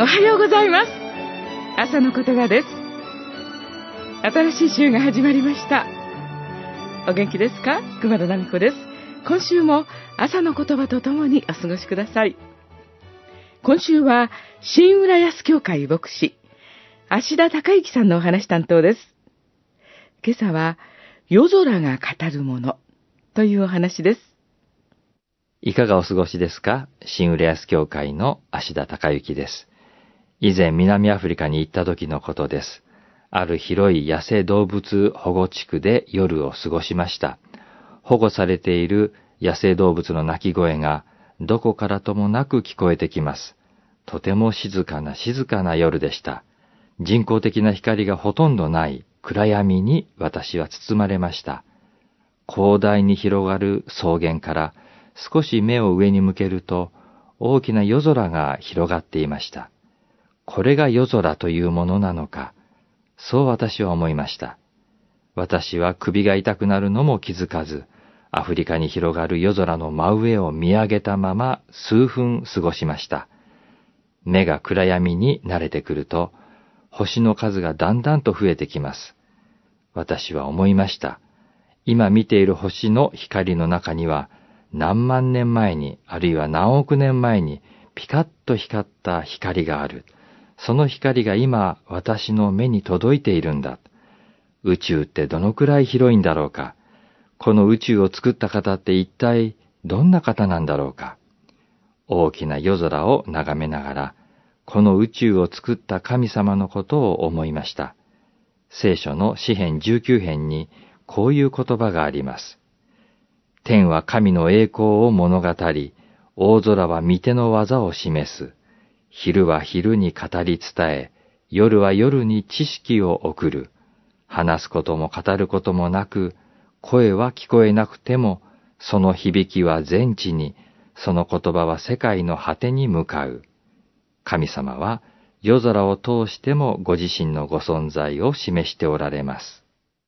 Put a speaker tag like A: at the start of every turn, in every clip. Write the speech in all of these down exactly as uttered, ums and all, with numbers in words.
A: おはようございます。朝の言葉です。新しい週が始まりました。お元気ですか？熊田奈美子です。今週も朝の言葉とともにお過ごしください。今週は新浦安教会牧師芦田孝之さんのお話担当です。今朝は夜空が語るものというお話です。
B: いかがお過ごしですか？新浦安教会の芦田孝之です。以前南アフリカに行った時のことです。ある広い野生動物保護地区で夜を過ごしました。保護されている野生動物の鳴き声がどこからともなく聞こえてきます。とても静かな静かな夜でした。人工的な光がほとんどない暗闇に私は包まれました。広大に広がる草原から少し目を上に向けると大きな夜空が広がっていました。これが夜空というものなのか、そう私は思いました。私は首が痛くなるのも気づかず、アフリカに広がる夜空の真上を見上げたまま数分過ごしました。目が暗闇に慣れてくると、星の数がだんだんと増えてきます。私は思いました。今見ている星の光の中には、何万年前に、あるいは何億年前に、ピカッと光った光がある。その光が今、私の目に届いているんだ。宇宙ってどのくらい広いんだろうか。この宇宙を作った方って一体どんな方なんだろうか。大きな夜空を眺めながら、この宇宙を作った神様のことを思いました。聖書の詩編じゅうきゅう編にこういう言葉があります。天は神の栄光を物語り、大空は御手の技を示す。昼は昼に語り伝え、夜は夜に知識を送る。話すことも語ることもなく、声は聞こえなくても、その響きは全地に、その言葉は世界の果てに向かう。神様は夜空を通してもご自身のご存在を示しておられます。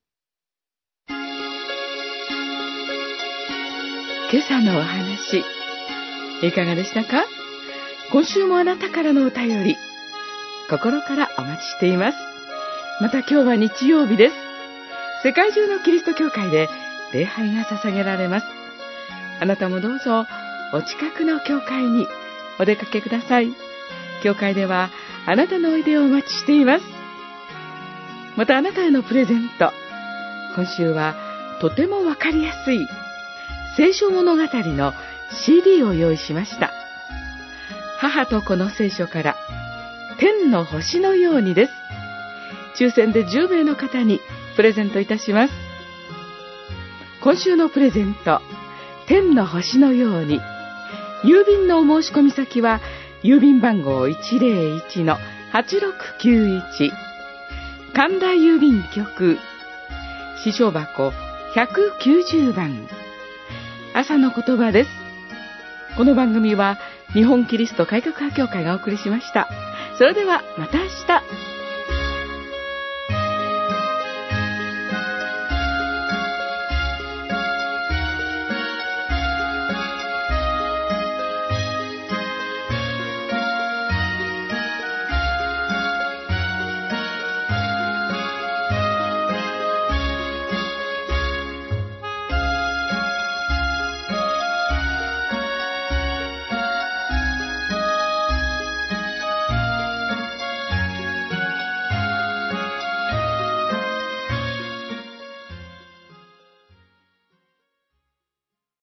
A: 今朝のお話、いかがでしたか？今週もあなたからのお便り、心からお待ちしています。また今日は日曜日です。世界中のキリスト教会で礼拝が捧げられます。あなたもどうぞお近くの教会にお出かけください。教会ではあなたのおいでをお待ちしています。またあなたへのプレゼント、今週はとてもわかりやすい聖書物語の シーディー を用意しました。母と子の聖書から天の星のようにです。抽選でじゅうめいの方にプレゼントいたします。今週のプレゼント、天の星のように。郵便のお申し込み先は郵便番号 いちぜろいちのはちろくきゅういち、神田郵便局支所箱ひゃくきゅうじゅうばん。朝の言葉です。この番組は日本キリスト改革派協会がお送りしました。それではまた明日。